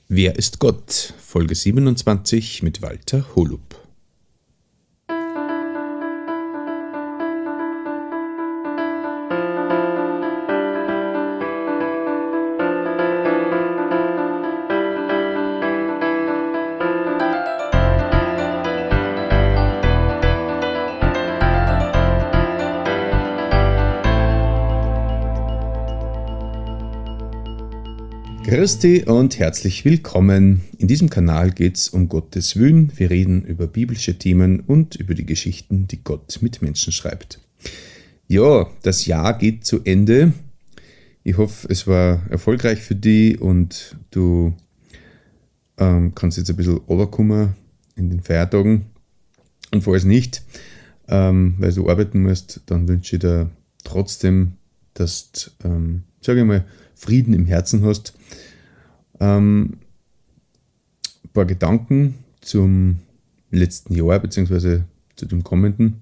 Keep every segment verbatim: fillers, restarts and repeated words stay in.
Wer ist Gott? Folge siebenundzwanzig mit Walter Holub. Christi und herzlich willkommen. In diesem Kanal geht es um Gottes Willen. Wir reden über biblische Themen und über die Geschichten, die Gott mit Menschen schreibt. Ja, das Jahr geht zu Ende. Ich hoffe, es war erfolgreich für dich und du ähm, kannst jetzt ein bisschen runterkommen in den Feiertagen. Und falls nicht, ähm, weil du arbeiten musst, dann wünsche ich dir trotzdem, dass du, ähm, sage ich mal, Frieden im Herzen hast. Ähm, ein paar Gedanken zum letzten Jahr bzw. zu dem kommenden.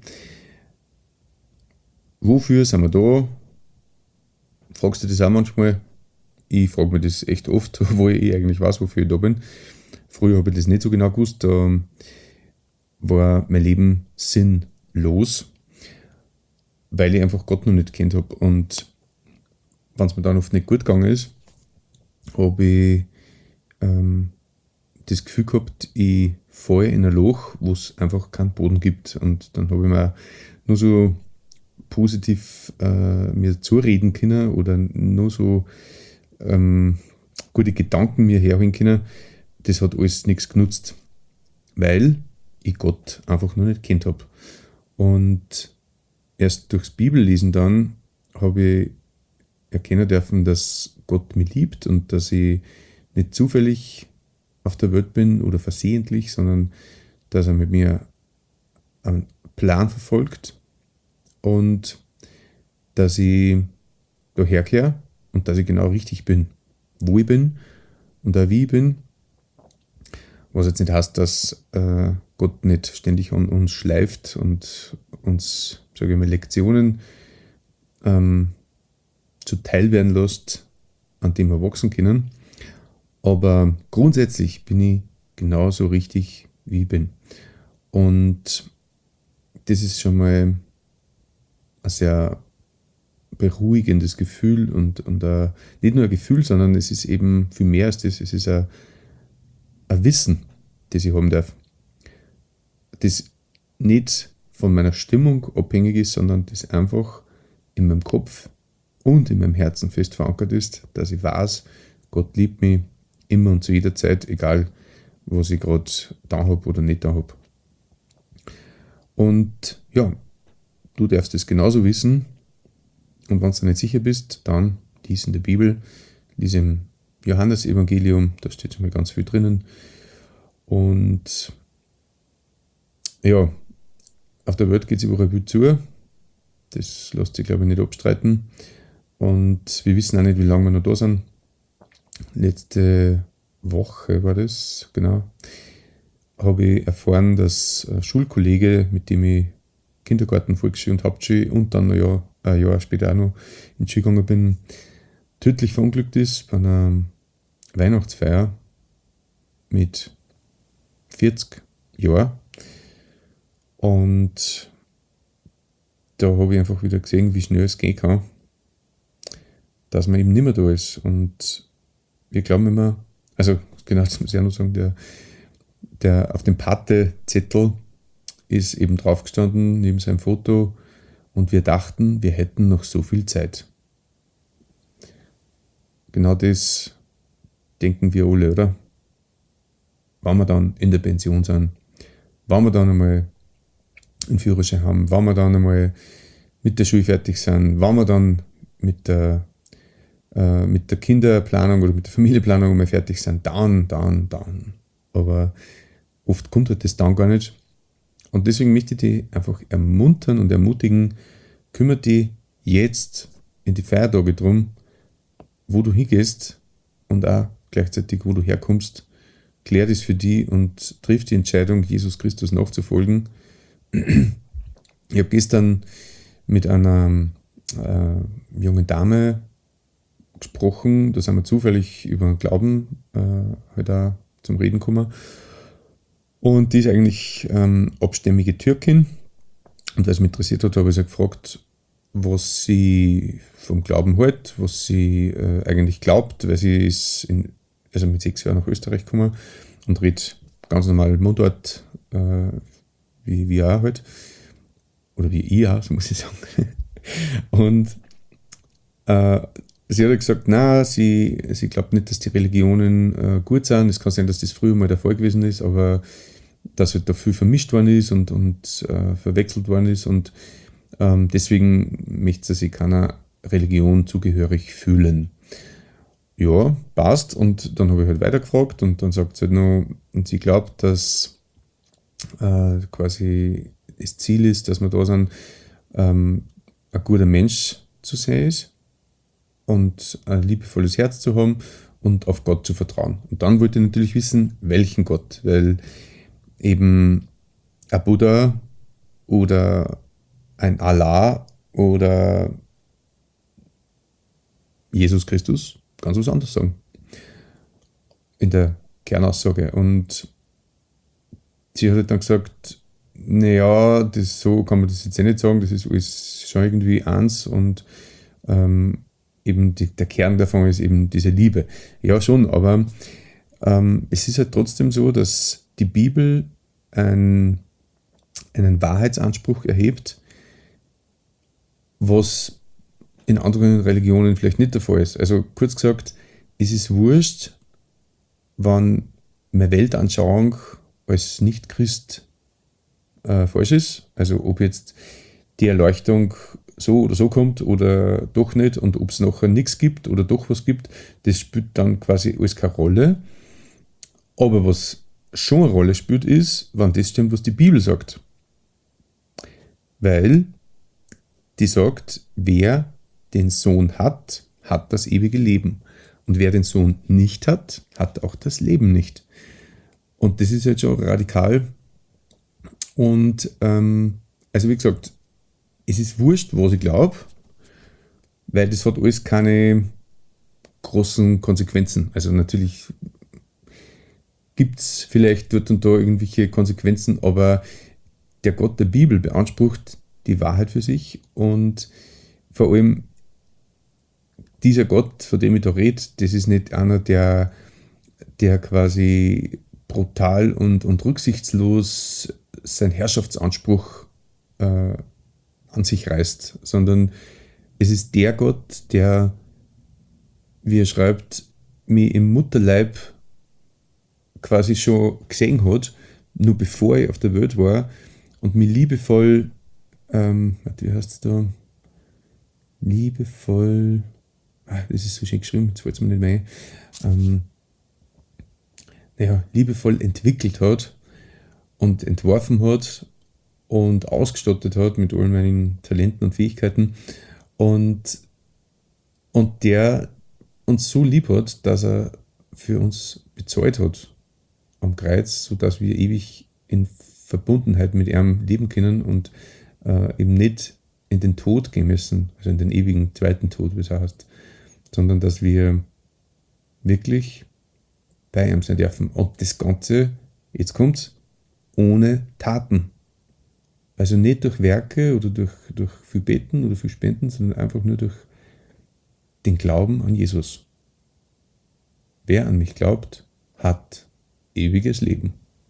Wofür sind wir da? Fragst du das auch manchmal? Ich frage mich das echt oft, wo ich eigentlich weiß, wofür ich da bin. Früher habe ich das nicht so genau gewusst. Da war mein Leben sinnlos, weil ich einfach Gott noch nicht kennt habe. Und wenn es mir dann oft nicht gut gegangen ist, habe ich ähm, das Gefühl gehabt, ich falle in ein Loch, wo es einfach keinen Boden gibt. Und dann habe ich mir nur so positiv äh, mir zureden können oder nur so ähm, gute Gedanken mir herholen können. Das hat alles nichts genutzt, weil ich Gott einfach noch nicht kennt habe. Und erst durchs Bibellesen dann habe ich erkennen dürfen, dass Gott mich liebt und dass ich nicht zufällig auf der Welt bin oder versehentlich, sondern dass er mit mir einen Plan verfolgt und dass ich daherkehre und dass ich genau richtig bin, wo ich bin und auch wie ich bin. Was jetzt nicht heißt, dass äh, Gott nicht ständig an uns schleift und uns, sage ich mal, Lektionen ähm, zuteil werden lässt, an dem wir wachsen können. Aber grundsätzlich bin ich genauso richtig, wie ich bin. Und das ist schon mal ein sehr beruhigendes Gefühl und, und ein, nicht nur ein Gefühl, sondern es ist eben viel mehr als das. Es ist ein, ein Wissen, das ich haben darf. Das nicht von meiner Stimmung abhängig ist, sondern das einfach in meinem Kopf und in meinem Herzen fest verankert ist, dass ich weiß, Gott liebt mich immer und zu jeder Zeit, egal was ich gerade da habe oder nicht da habe. Und ja, du darfst es genauso wissen. Und wenn du nicht sicher bist, dann lies in der Bibel, lies im Johannesevangelium, da steht schon mal ganz viel drinnen. Und ja, auf der Welt geht es überall viel zu. Das lässt sich, glaube ich, nicht abstreiten. Und wir wissen auch nicht, wie lange wir noch da sind. Letzte Woche war das, genau, habe ich erfahren, dass ein Schulkollege, mit dem ich Kindergarten, Volksschule und Hauptschule und dann ein Jahr, ein Jahr später auch noch in die Schule gegangen bin, tödlich verunglückt ist bei einer Weihnachtsfeier mit vierzig Jahren. Und da habe ich einfach wieder gesehen, wie schnell es gehen kann, dass man eben nicht mehr da ist. Und wir glauben immer, also genau, das muss ich auch noch sagen, der, der auf dem Pate-Zettel ist eben draufgestanden, neben seinem Foto, und wir dachten, wir hätten noch so viel Zeit. Genau das denken wir alle, oder? Wenn wir dann in der Pension sind, wenn wir dann einmal einen Führerschein haben, wenn wir dann einmal mit der Schule fertig sind, wenn wir dann mit der mit der Kinderplanung oder mit der Familienplanung einmal fertig sind, dann, dann, dann. Aber oft kommt halt das dann gar nicht. Und deswegen möchte ich dich einfach ermuntern und ermutigen, kümmere dich jetzt in die Feiertage drum, wo du hingehst und auch gleichzeitig, wo du herkommst. Klär das für dich und triff die Entscheidung, Jesus Christus nachzufolgen. Ich habe gestern mit einer äh, jungen Dame gesprochen, da sind wir zufällig über den Glauben äh, halt auch zum Reden gekommen. Und die ist eigentlich ähm, abstämmige Türkin. Und weil es mich interessiert hat, habe ich sie gefragt, was sie vom Glauben hält, was sie äh, eigentlich glaubt, weil sie ist in, also mit sechs Jahren nach Österreich gekommen und redet ganz normal Mundart, äh, wie wir auch halt. Oder wie ich auch, so muss ich sagen. Und äh, sie hat gesagt, na, sie, sie glaubt nicht, dass die Religionen äh, gut sind. Es kann sein, dass das früher mal der Fall gewesen ist, aber dass halt da viel vermischt worden ist und, und äh, verwechselt worden ist. Und ähm, deswegen möchte sie sich keiner Religion zugehörig fühlen. Ja, passt. Und dann habe ich halt weitergefragt und dann sagt sie halt noch, und sie glaubt, dass äh, quasi das Ziel ist, dass wir da sind, ähm, ein guter Mensch zu sein ist und ein liebevolles Herz zu haben und auf Gott zu vertrauen. Und dann wollte ich natürlich wissen, welchen Gott, weil eben ein Buddha oder ein Allah oder Jesus Christus ganz was anderes sagen. In der Kernaussage. Und sie hat dann gesagt, naja, das, so kann man das jetzt eh nicht sagen, das ist alles schon irgendwie eins und ähm, eben die, der Kern davon ist eben diese Liebe. Ja, schon, aber ähm, es ist halt trotzdem so, dass die Bibel ein, einen Wahrheitsanspruch erhebt, was in anderen Religionen vielleicht nicht der Fall ist. Also kurz gesagt, es ist wurscht, wenn meine Weltanschauung als Nicht-Christ äh, falsch ist. Also ob jetzt die Erleuchtung so oder so kommt oder doch nicht und ob es nachher nichts gibt oder doch was gibt, das spielt dann quasi alles keine Rolle. Aber was schon eine Rolle spielt, ist, wenn das stimmt, was die Bibel sagt. Weil die sagt, wer den Sohn hat, hat das ewige Leben. Und wer den Sohn nicht hat, hat auch das Leben nicht. Und das ist jetzt schon radikal. Und ähm, also wie gesagt, es ist wurscht, was ich glaube, weil das hat alles keine großen Konsequenzen. Also natürlich gibt es vielleicht dort und da irgendwelche Konsequenzen, aber der Gott der Bibel beansprucht die Wahrheit für sich und vor allem dieser Gott, von dem ich da rede, das ist nicht einer, der, der quasi brutal und, und rücksichtslos seinen Herrschaftsanspruch äh, an sich reißt, sondern es ist der Gott, der, wie er schreibt, mich im Mutterleib quasi schon gesehen hat, nur bevor ich auf der Welt war und mich liebevoll, ähm, wie heißt es da, liebevoll, ah, das ist so schön geschrieben, jetzt fällt es mir nicht mehr ein, ähm, naja, liebevoll entwickelt hat und entworfen hat und ausgestattet hat mit all meinen Talenten und Fähigkeiten und, und der uns so lieb hat, dass er für uns bezahlt hat am Kreuz, sodass wir ewig in Verbundenheit mit ihm leben können und äh, eben nicht in den Tod gehen müssen, also in den ewigen zweiten Tod, wie es heißt, sondern dass wir wirklich bei ihm sein dürfen. Und das Ganze, jetzt kommt's, ohne Taten. Also nicht durch Werke oder durch, durch viel Beten oder viel Spenden, sondern einfach nur durch den Glauben an Jesus. Wer an mich glaubt, hat ewiges Leben.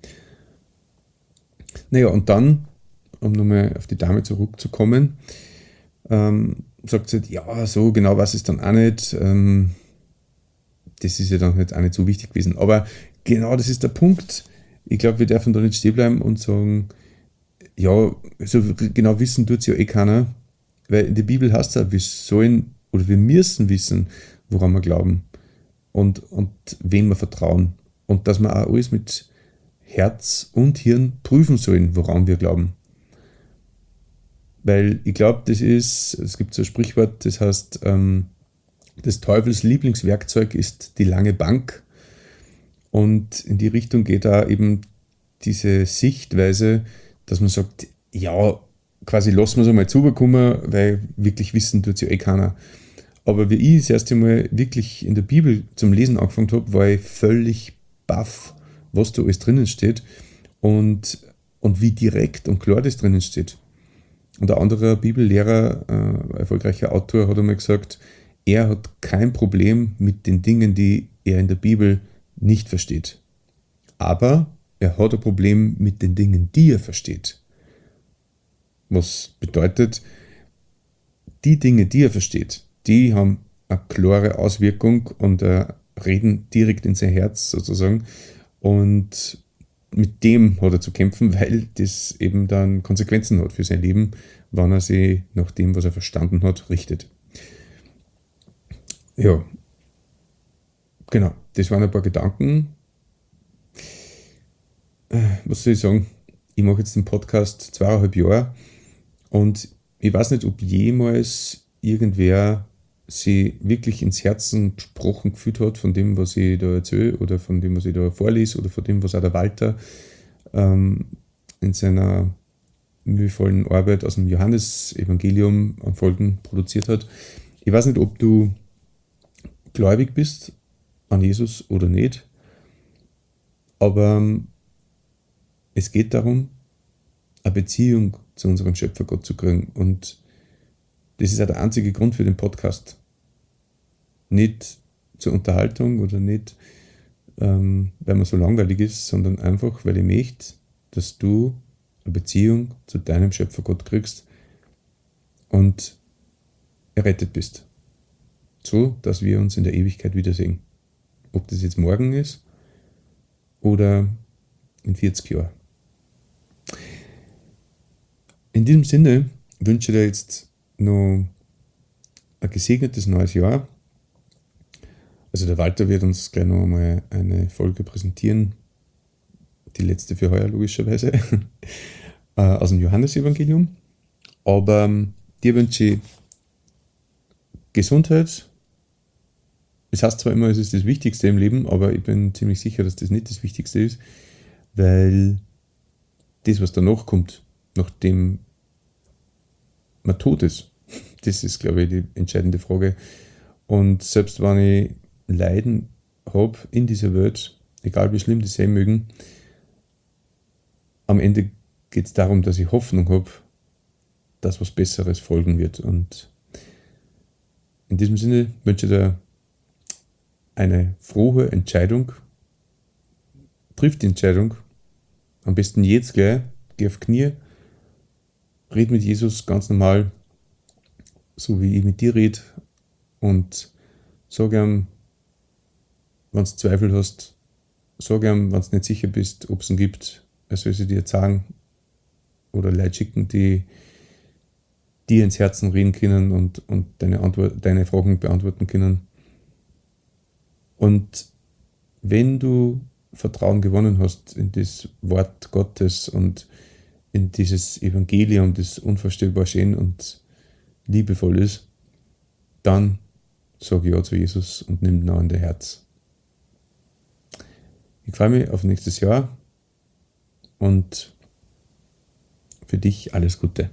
Naja, und dann, um nochmal auf die Dame zurückzukommen, ähm, sagt sie, ja, so genau was ist dann auch nicht. Ähm, das ist ja dann jetzt auch nicht so wichtig gewesen. Aber genau das ist der Punkt. Ich glaube, wir dürfen da nicht stehen bleiben und sagen, ja, so genau wissen tut es ja eh keiner. Weil in der Bibel heißt es ja, wir sollen oder wir müssen wissen, woran wir glauben und, und wem wir vertrauen. Und dass wir auch alles mit Herz und Hirn prüfen sollen, woran wir glauben. Weil ich glaube, das ist, es gibt so ein Sprichwort, das heißt, ähm, des Teufels Lieblingswerkzeug ist die lange Bank. Und in die Richtung geht da eben diese Sichtweise, dass man sagt, ja, quasi lassen wir es einmal zubekommen, weil wirklich wissen tut es ja eh keiner. Aber wie ich das erste Mal wirklich in der Bibel zum Lesen angefangen habe, war ich völlig baff, was da alles drinnen steht und, und wie direkt und klar das drinnen steht. Und ein anderer Bibellehrer, äh, erfolgreicher Autor, hat einmal gesagt, er hat kein Problem mit den Dingen, die er in der Bibel nicht versteht. Aber er hat ein Problem mit den Dingen, die er versteht. Was bedeutet, die Dinge, die er versteht, die haben eine klare Auswirkung und äh, reden direkt in sein Herz sozusagen. Und mit dem hat er zu kämpfen, weil das eben dann Konsequenzen hat für sein Leben, wenn er sich nach dem, was er verstanden hat, richtet. Ja, genau, das waren ein paar Gedanken. Was soll ich sagen? Ich mache jetzt den Podcast zweieinhalb Jahre und ich weiß nicht, ob jemals irgendwer sie wirklich ins Herzen gesprochen gefühlt hat von dem, was ich da erzähle oder von dem, was ich da vorlese oder von dem, was auch der Walter ähm, in seiner mühevollen Arbeit aus dem Johannesevangelium an Folgen produziert hat. Ich weiß nicht, ob du gläubig bist an Jesus oder nicht, aber es geht darum, eine Beziehung zu unserem Schöpfer Gott zu kriegen, und das ist auch der einzige Grund für den Podcast. Nicht zur Unterhaltung oder nicht, ähm, weil man so langweilig ist, sondern einfach, weil ich möchte, dass du eine Beziehung zu deinem Schöpfer Gott kriegst und errettet bist. So, dass wir uns in der Ewigkeit wiedersehen. Ob das jetzt morgen ist oder in vierzig Jahren. In diesem Sinne wünsche ich dir jetzt noch ein gesegnetes neues Jahr. Also der Walter wird uns gleich noch einmal eine Folge präsentieren, die letzte für heuer logischerweise, aus dem Johannesevangelium. Aber ähm, dir wünsche ich Gesundheit. Es heißt zwar immer, es ist das Wichtigste im Leben, aber ich bin ziemlich sicher, dass das nicht das Wichtigste ist, weil das, was danach kommt, nachdem man tot ist, das ist, glaube ich, die entscheidende Frage. Und selbst wenn ich Leiden habe in dieser Welt, egal wie schlimm die sein mögen, am Ende geht es darum, dass ich Hoffnung habe, dass was Besseres folgen wird. Und in diesem Sinne wünsche ich dir eine frohe Entscheidung. Triff die Entscheidung. Am besten jetzt gleich. Geh auf Knie. Red mit Jesus ganz normal, so wie ich mit dir rede. Und sag ihm, wenn du Zweifel hast, sag ihm, wenn du nicht sicher bist, ob es ihn gibt, er soll sie dir sagen oder Leute schicken, die dir ins Herzen reden können und, und deine, Antwort, deine Fragen beantworten können. Und wenn du Vertrauen gewonnen hast in das Wort Gottes und in dieses Evangelium, das unvorstellbar schön und liebevoll ist, dann sag ja zu Jesus und nimm ihn an dein Herz. Ich freue mich auf nächstes Jahr und für dich alles Gute.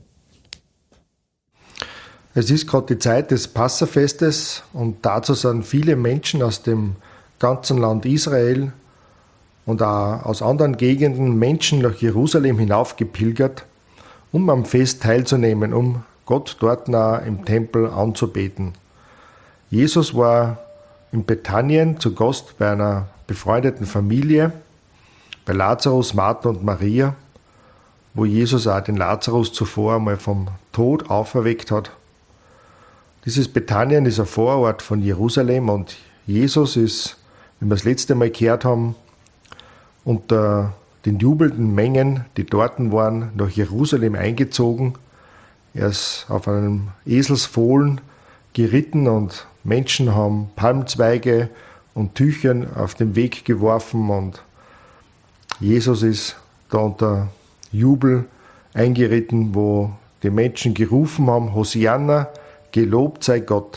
Es ist gerade die Zeit des Passafestes und dazu sind viele Menschen aus dem ganzen Land Israel und auch aus anderen Gegenden Menschen nach Jerusalem hinaufgepilgert, um am Fest teilzunehmen, um Gott dort nah im Tempel anzubeten. Jesus war in Bethanien zu Gast bei einer befreundeten Familie, bei Lazarus, Martha und Maria, wo Jesus auch den Lazarus zuvor einmal vom Tod auferweckt hat. Dieses Bethanien ist ein Vorort von Jerusalem und Jesus ist, wie wir das letzte Mal gehört haben, unter den jubelnden Mengen, die dort waren, nach Jerusalem eingezogen. Er ist auf einem Eselsfohlen geritten und Menschen haben Palmzweige und Tücher auf den Weg geworfen und Jesus ist da unter Jubel eingeritten, wo die Menschen gerufen haben, Hosianna, gelobt sei Gott.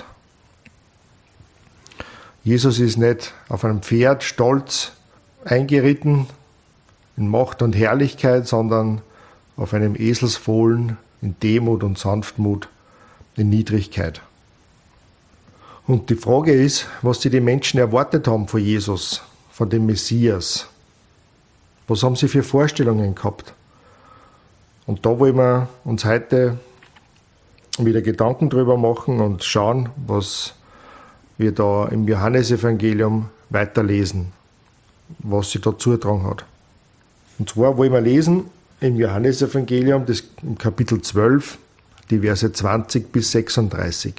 Jesus ist nicht auf einem Pferd stolz eingeritten in Macht und Herrlichkeit, sondern auf einem Eselsfohlen in Demut und Sanftmut, in Niedrigkeit. Und die Frage ist, was sie die Menschen erwartet haben von Jesus, von dem Messias. Was haben sie für Vorstellungen gehabt? Und da wollen wir uns heute wieder Gedanken drüber machen und schauen, was wir da im Johannesevangelium weiterlesen, was sie da zugetragen hat. Und zwar wollen wir lesen im Johannesevangelium, das im Kapitel zwölf, die Verse zwanzig bis sechsunddreißig.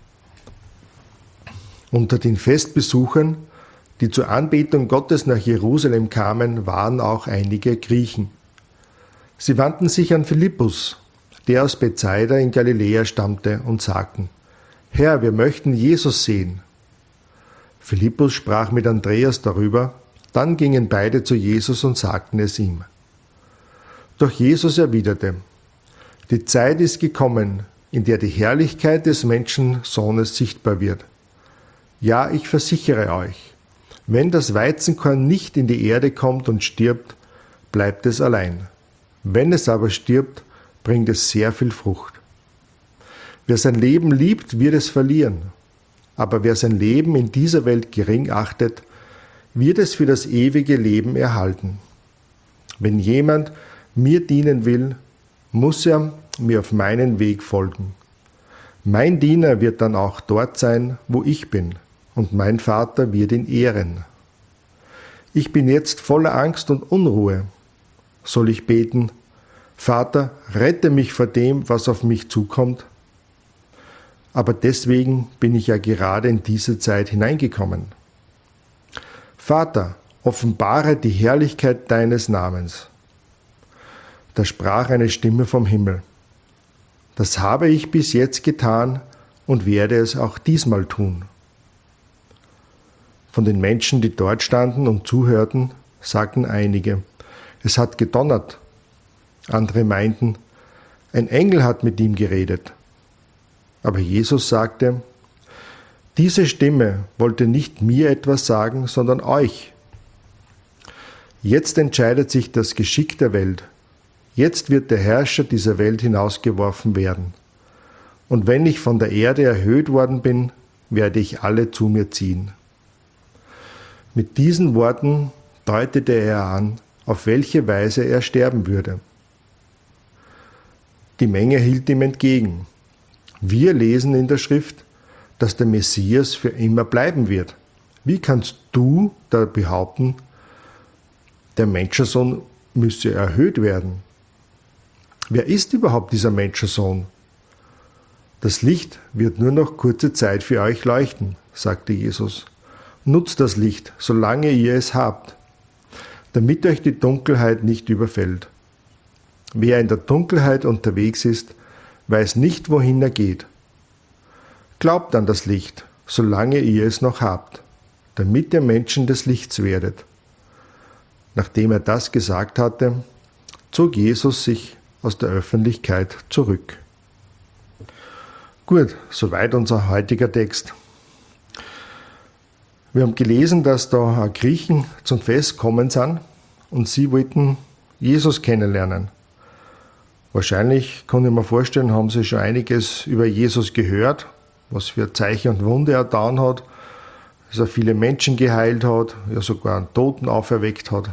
Unter den Festbesuchern, die zur Anbetung Gottes nach Jerusalem kamen, waren auch einige Griechen. Sie wandten sich an Philippus, der aus Bethsaida in Galiläa stammte, und sagten: Herr, wir möchten Jesus sehen. Philippus sprach mit Andreas darüber, dann gingen beide zu Jesus und sagten es ihm. Doch Jesus erwiderte: Die Zeit ist gekommen, in der die Herrlichkeit des Menschensohnes sichtbar wird. Ja, ich versichere euch, wenn das Weizenkorn nicht in die Erde kommt und stirbt, bleibt es allein. Wenn es aber stirbt, bringt es sehr viel Frucht. Wer sein Leben liebt, wird es verlieren. Aber wer sein Leben in dieser Welt gering achtet, wird es für das ewige Leben erhalten. Wenn jemand mir dienen will, muss er mir auf meinen Weg folgen. Mein Diener wird dann auch dort sein, wo ich bin, und mein Vater wird ihn ehren. Ich bin jetzt voller Angst und Unruhe. Soll ich beten: Vater, rette mich vor dem, was auf mich zukommt? Aber deswegen bin ich ja gerade in diese Zeit hineingekommen. Vater, offenbare die Herrlichkeit deines Namens. Da sprach eine Stimme vom Himmel: Das habe ich bis jetzt getan und werde es auch diesmal tun. Von den Menschen, die dort standen und zuhörten, sagten einige: Es hat gedonnert. Andere meinten: Ein Engel hat mit ihm geredet. Aber Jesus sagte: Diese Stimme wollte nicht mir etwas sagen, sondern euch. Jetzt entscheidet sich das Geschick der Welt. Jetzt wird der Herrscher dieser Welt hinausgeworfen werden. Und wenn ich von der Erde erhöht worden bin, werde ich alle zu mir ziehen. Mit diesen Worten deutete er an, auf welche Weise er sterben würde. Die Menge hielt ihm entgegen: Wir lesen in der Schrift, dass der Messias für immer bleiben wird. Wie kannst du da behaupten, der Menschensohn müsse erhöht werden? Wer ist überhaupt dieser Menschensohn? Das Licht wird nur noch kurze Zeit für euch leuchten, sagte Jesus. Nutzt das Licht, solange ihr es habt, damit euch die Dunkelheit nicht überfällt. Wer in der Dunkelheit unterwegs ist, weiß nicht, wohin er geht. Glaubt an das Licht, solange ihr es noch habt, damit ihr Menschen des Lichts werdet. Nachdem er das gesagt hatte, zog Jesus sich aus der Öffentlichkeit zurück. Gut, soweit unser heutiger Text. Wir haben gelesen, dass da Griechen zum Fest gekommen sind und sie wollten Jesus kennenlernen. Wahrscheinlich, kann ich mir vorstellen, haben sie schon einiges über Jesus gehört, was für Zeichen und Wunder er getan hat, dass er viele Menschen geheilt hat, ja sogar einen Toten auferweckt hat.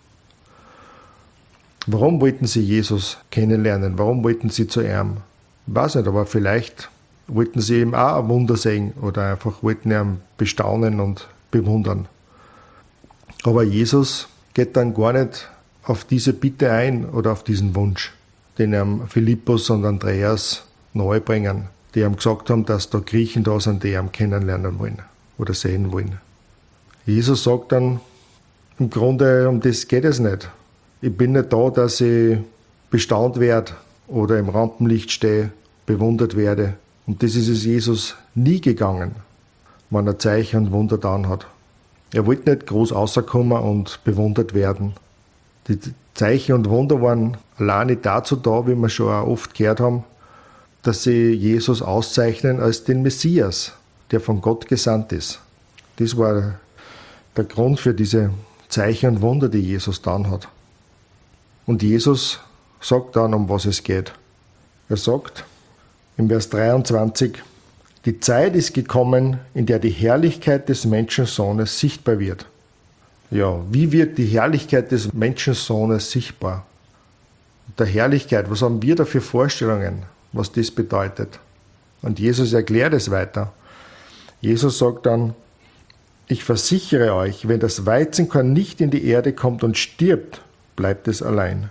Warum wollten sie Jesus kennenlernen? Warum wollten sie zu ihm? Ich weiß nicht, aber vielleicht wollten sie ihm auch ein Wunder sehen oder einfach wollten ihn bestaunen und bewundern. Aber Jesus geht dann gar nicht auf diese Bitte ein oder auf diesen Wunsch, den ihm Philippus und Andreas nahebringen, die ihm gesagt haben, dass da Griechen da sind, die ihn kennenlernen wollen oder sehen wollen. Jesus sagt dann, im Grunde um das geht es nicht. Ich bin nicht da, dass ich bestaunt werde oder im Rampenlicht stehe, bewundert werde. Und das ist es Jesus nie gegangen, wenn er Zeichen und Wunder getan hat. Er wollte nicht groß rauskommen und bewundert werden. Die Zeichen und Wunder waren alleine dazu da, wie wir schon auch oft gehört haben, dass sie Jesus auszeichnen als den Messias, der von Gott gesandt ist. Das war der Grund für diese Zeichen und Wunder, die Jesus getan hat. Und Jesus sagt dann, um was es geht. Er sagt im Vers dreiundzwanzig, Die Zeit ist gekommen, in der die Herrlichkeit des Menschensohnes sichtbar wird. Ja, wie wird die Herrlichkeit des Menschensohnes sichtbar? Der Herrlichkeit, was haben wir da für Vorstellungen, was das bedeutet? Und Jesus erklärt es weiter. Jesus sagt dann, ich versichere euch, wenn das Weizenkorn nicht in die Erde kommt und stirbt, bleibt es allein.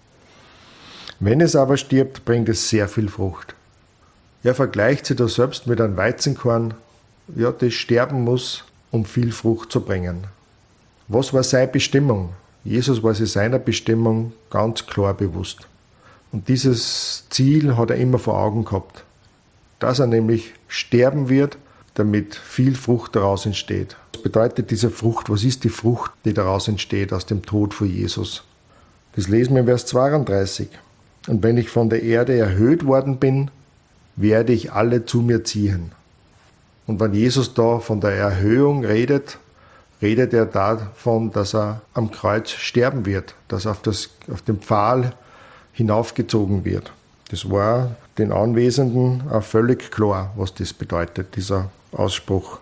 Wenn es aber stirbt, bringt es sehr viel Frucht. Er vergleicht sich da selbst mit einem Weizenkorn, ja, das sterben muss, um viel Frucht zu bringen. Was war seine Bestimmung? Jesus war sich seiner Bestimmung ganz klar bewusst. Und dieses Ziel hat er immer vor Augen gehabt. Dass er nämlich sterben wird, damit viel Frucht daraus entsteht. Was bedeutet diese Frucht? Was ist die Frucht, die daraus entsteht aus dem Tod von Jesus? Das lesen wir in Vers zweiunddreißig. Und wenn ich von der Erde erhöht worden bin, werde ich alle zu mir ziehen. Und wenn Jesus da von der Erhöhung redet, redet er davon, dass er am Kreuz sterben wird, dass er auf, das, auf den Pfahl hinaufgezogen wird. Das war den Anwesenden auch völlig klar, was das bedeutet, dieser Ausspruch.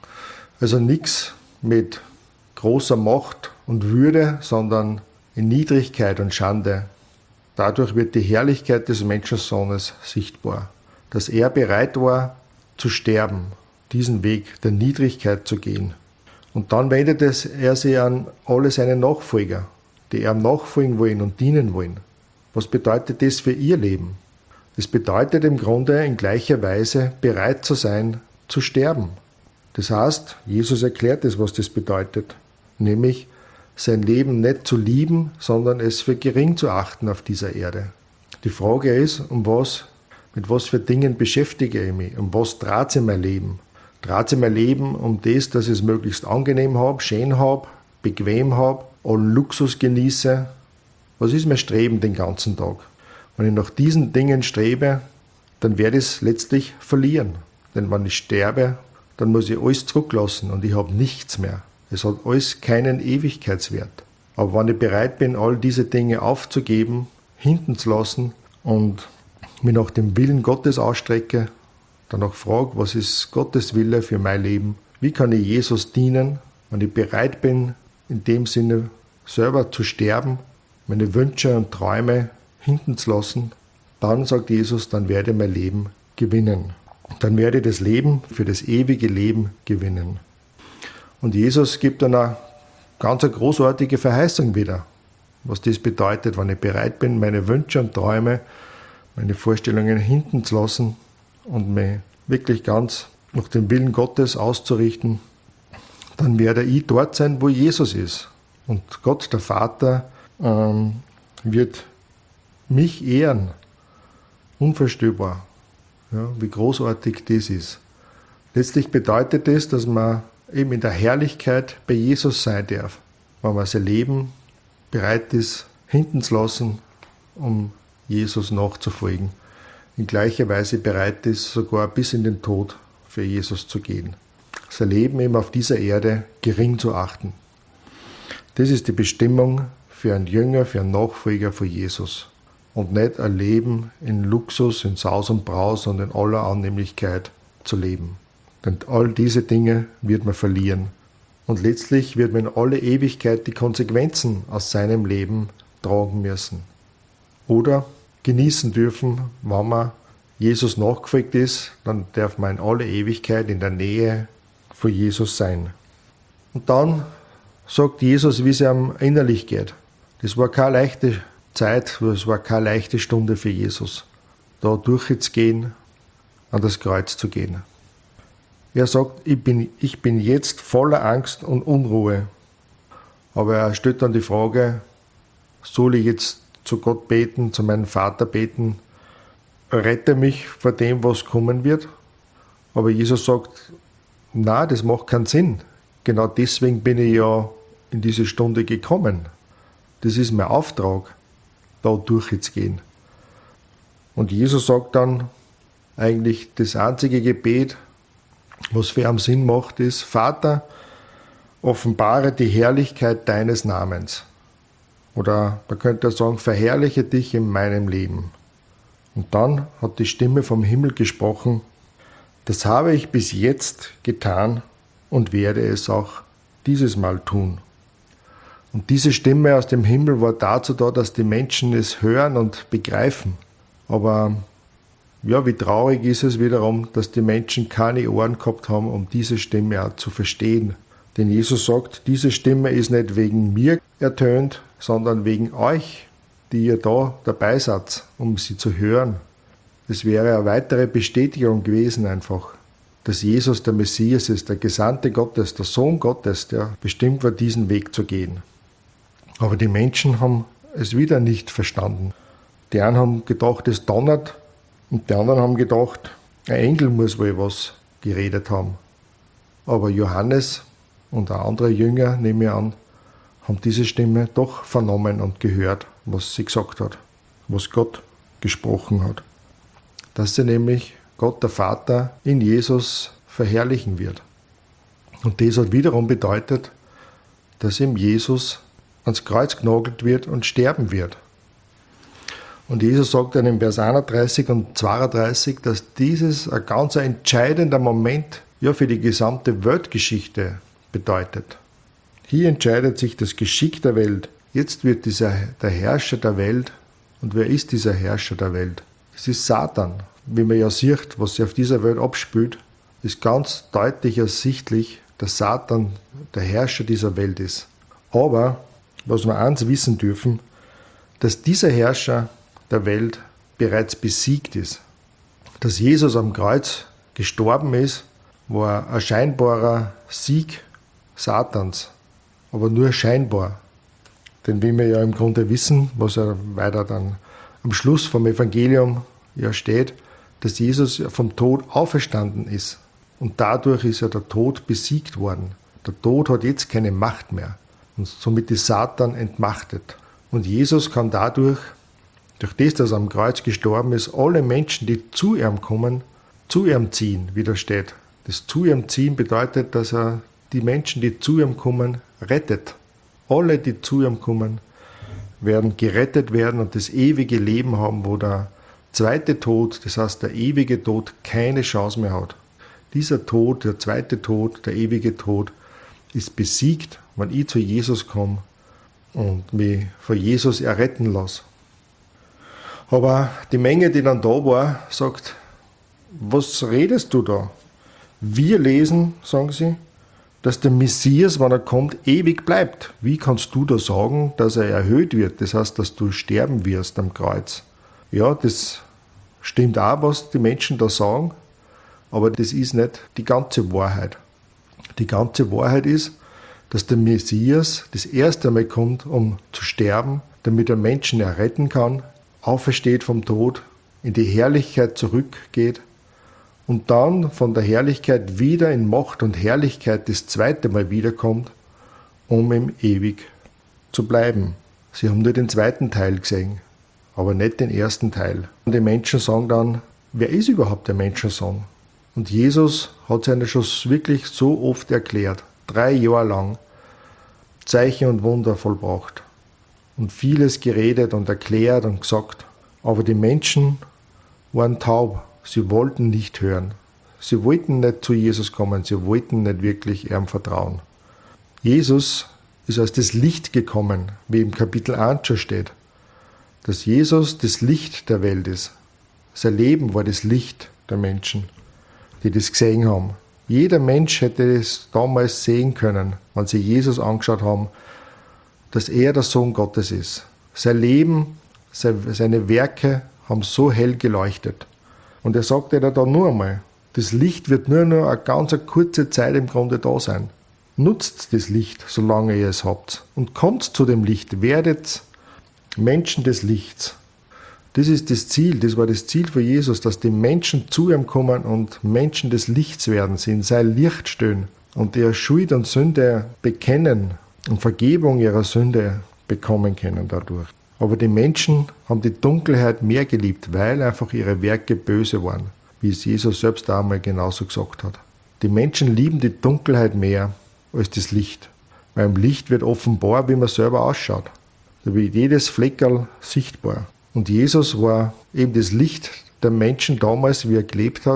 Also nichts mit großer Macht und Würde, sondern in Niedrigkeit und Schande. Dadurch wird die Herrlichkeit des Menschensohnes sichtbar, dass er bereit war zu sterben, diesen Weg der Niedrigkeit zu gehen. Und dann wendet es er sich an alle seine Nachfolger, die ihm nachfolgen wollen und dienen wollen. Was bedeutet das für ihr Leben? Das bedeutet im Grunde in gleicher Weise bereit zu sein, zu sterben. Das heißt, Jesus erklärt es, was das bedeutet, nämlich sein Leben nicht zu lieben, sondern es für gering zu achten auf dieser Erde. Die Frage ist, um was, mit was für Dingen beschäftige ich mich, um was dreht sich mein Leben? Dreht sich mein Leben um das, dass ich es möglichst angenehm habe, schön habe, bequem habe, allen Luxus genieße? Was ist mein Streben den ganzen Tag? Wenn ich nach diesen Dingen strebe, dann werde ich es letztlich verlieren. Denn wenn ich sterbe, dann muss ich alles zurücklassen und ich habe nichts mehr. Es hat alles keinen Ewigkeitswert. Aber wenn ich bereit bin, all diese Dinge aufzugeben, hinten zu lassen und mich nach dem Willen Gottes ausstrecke, danach frage, was ist Gottes Wille für mein Leben? Wie kann ich Jesus dienen, wenn ich bereit bin, in dem Sinne selber zu sterben, meine Wünsche und Träume hinten zu lassen? Dann, sagt Jesus, dann werde ich mein Leben gewinnen. Dann werde ich das Leben für das ewige Leben gewinnen. Und Jesus gibt dann eine ganz eine großartige Verheißung wieder, was das bedeutet, wenn ich bereit bin, meine Wünsche und Träume, meine Vorstellungen hinten zu lassen und mich wirklich ganz nach dem Willen Gottes auszurichten, dann werde ich dort sein, wo Jesus ist. Und Gott, der Vater, ähm, wird mich ehren. Unvorstellbar, ja, wie großartig das ist. Letztlich bedeutet das, dass man eben in der Herrlichkeit bei Jesus sein darf, wenn man sein Leben bereit ist, hinten zu lassen, um Jesus nachzufolgen. In gleicher Weise bereit ist, sogar bis in den Tod für Jesus zu gehen. Sein Leben eben auf dieser Erde gering zu achten. Das ist die Bestimmung für einen Jünger, für einen Nachfolger von Jesus. Und nicht ein Leben in Luxus, in Saus und Braus und in aller Annehmlichkeit zu leben. Denn all diese Dinge wird man verlieren. Und letztlich wird man in alle Ewigkeit die Konsequenzen aus seinem Leben tragen müssen. Oder genießen dürfen, wenn man Jesus nachgefolgt ist, dann darf man in alle Ewigkeit in der Nähe von Jesus sein. Und dann sagt Jesus, wie es ihm innerlich geht. Das war keine leichte Zeit, das war keine leichte Stunde für Jesus, da durchzugehen, an das Kreuz zu gehen. Er sagt, ich bin, ich bin jetzt voller Angst und Unruhe. Aber er stellt dann die Frage, soll ich jetzt zu Gott beten, zu meinem Vater beten, rette mich vor dem, was kommen wird? Aber Jesus sagt, na, das macht keinen Sinn. Genau deswegen bin ich ja in diese Stunde gekommen. Das ist mein Auftrag, da durchzugehen. Und Jesus sagt dann eigentlich das einzige Gebet, was für ihn Sinn macht, ist, Vater, offenbare die Herrlichkeit deines Namens. Oder man könnte sagen, verherrliche dich in meinem Leben. Und dann hat die Stimme vom Himmel gesprochen, Das habe ich bis jetzt getan und werde es auch dieses Mal tun. Und diese Stimme aus dem Himmel war dazu da, dass die Menschen es hören und begreifen. Aber ja, wie traurig ist es wiederum, dass die Menschen keine Ohren gehabt haben, um diese Stimme auch zu verstehen. Denn Jesus sagt, diese Stimme ist nicht wegen mir ertönt, sondern wegen euch, die ihr da dabei seid, um sie zu hören. Es wäre eine weitere Bestätigung gewesen einfach, dass Jesus der Messias ist, der Gesandte Gottes, der Sohn Gottes, der bestimmt war, diesen Weg zu gehen. Aber die Menschen haben es wieder nicht verstanden. Die einen haben gedacht, es donnert, und die anderen haben gedacht, ein Engel muss wohl was geredet haben. Aber Johannes und auch andere Jünger, nehme ich an, haben diese Stimme doch vernommen und gehört, was sie gesagt hat, was Gott gesprochen hat. Dass sie nämlich Gott, der Vater, in Jesus verherrlichen wird. Und das hat wiederum bedeutet, dass ihm Jesus ans Kreuz genagelt wird und sterben wird. Und Jesus sagt dann in Vers einunddreißig und zweiunddreißig, dass dieses ein ganz entscheidender Moment ja, für die gesamte Weltgeschichte bedeutet. Hier entscheidet sich das Geschick der Welt. Jetzt wird dieser, der Herrscher der Welt. Und wer ist dieser Herrscher der Welt? Es ist Satan. Wie man ja sieht, was sich auf dieser Welt abspielt, ist ganz deutlich ersichtlich, dass Satan der Herrscher dieser Welt ist. Aber, was wir eins wissen dürfen, dass dieser Herrscher der Welt bereits besiegt ist. Dass Jesus am Kreuz gestorben ist, war ein scheinbarer Sieg Satans, aber nur scheinbar. Denn wie wir ja im Grunde wissen, was ja weiter dann am Schluss vom Evangelium ja steht, dass Jesus vom Tod auferstanden ist. Und dadurch ist ja der Tod besiegt worden. Der Tod hat jetzt keine Macht mehr. Und somit ist Satan entmachtet. Und Jesus kann dadurch, durch das, dass er am Kreuz gestorben ist, alle Menschen, die zu ihm kommen, zu ihm ziehen, wie da steht. Das zu ihm ziehen bedeutet, dass er die Menschen, die zu ihm kommen, rettet. Alle, die zu ihm kommen, werden gerettet werden und das ewige Leben haben, wo der zweite Tod, das heißt der ewige Tod, keine Chance mehr hat. Dieser Tod, der zweite Tod, der ewige Tod, ist besiegt, wenn ich zu Jesus komme und mich von Jesus erretten lasse. Aber die Menge, die dann da war, sagt, was redest du da? Wir lesen, sagen sie, dass der Messias, wenn er kommt, ewig bleibt. Wie kannst du da sagen, dass er erhöht wird? Das heißt, dass du sterben wirst am Kreuz. Ja, das stimmt auch, was die Menschen da sagen, aber das ist nicht die ganze Wahrheit. Die ganze Wahrheit ist, dass der Messias das erste Mal kommt, um zu sterben, damit er Menschen erretten kann, aufersteht vom Tod, in die Herrlichkeit zurückgeht und dann von der Herrlichkeit wieder in Macht und Herrlichkeit das zweite Mal wiederkommt, um ihm ewig zu bleiben. Sie haben nur den zweiten Teil gesehen, aber nicht den ersten Teil. Und die Menschen sagen dann, wer ist überhaupt der Menschensohn? Und Jesus hat es ihnen schon wirklich so oft erklärt, drei Jahre lang, Zeichen und Wunder vollbracht und vieles geredet und erklärt und gesagt. Aber die Menschen waren taub, sie wollten nicht hören. Sie wollten nicht zu Jesus kommen, sie wollten nicht wirklich ihm vertrauen. Jesus ist als das Licht gekommen, wie im Kapitel eins schon steht, dass Jesus das Licht der Welt ist. Sein Leben war das Licht der Menschen, die das gesehen haben. Jeder Mensch hätte es damals sehen können, wenn sie Jesus angeschaut haben, dass er der Sohn Gottes ist. Sein Leben, seine Werke haben so hell geleuchtet. Und er sagte da nur einmal, das Licht wird nur noch eine ganz kurze Zeit im Grunde da sein. Nutzt das Licht, solange ihr es habt. Und kommt zu dem Licht, werdet Menschen des Lichts. Das ist das Ziel, das war das Ziel für Jesus, dass die Menschen zu ihm kommen und Menschen des Lichts werden, sie in sein Licht stehen und ihre Schuld und Sünde bekennen und Vergebung ihrer Sünde bekommen können dadurch. Aber die Menschen haben die Dunkelheit mehr geliebt, weil einfach ihre Werke böse waren, wie es Jesus selbst auch einmal genauso gesagt hat. Die Menschen lieben die Dunkelheit mehr als das Licht, weil im Licht wird offenbar, wie man selber ausschaut. Da wird jedes Fleckerl sichtbar. Und Jesus war eben das Licht der Menschen damals, wie er gelebt hat,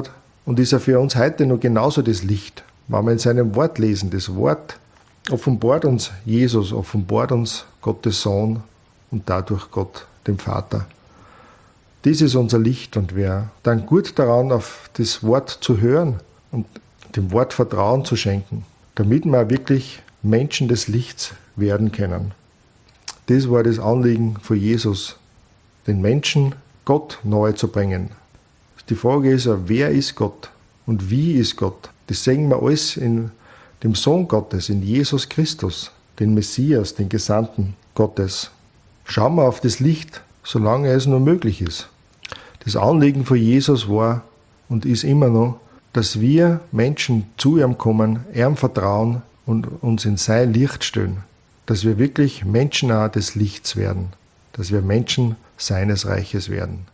und ist er für uns heute noch genauso das Licht. Wenn wir in seinem Wort lesen, das Wort offenbart uns Jesus, offenbart uns Gottes Sohn und dadurch Gott, dem Vater. Dies ist unser Licht und wir dann gut daran, auf das Wort zu hören und dem Wort Vertrauen zu schenken, damit wir wirklich Menschen des Lichts werden können. Das war das Anliegen von Jesus, den Menschen Gott nahe zu bringen. Die Frage ist ja, wer ist Gott und wie ist Gott? Das sehen wir alles in dem Sohn Gottes, in Jesus Christus, den Messias, den Gesandten Gottes. Schauen wir auf das Licht, solange es nur möglich ist. Das Anliegen von Jesus war und ist immer noch, dass wir Menschen zu ihm kommen, ihm vertrauen und uns in sein Licht stellen. Dass wir wirklich Menschen auch des Lichts werden. Dass wir Menschen seines Reiches werden.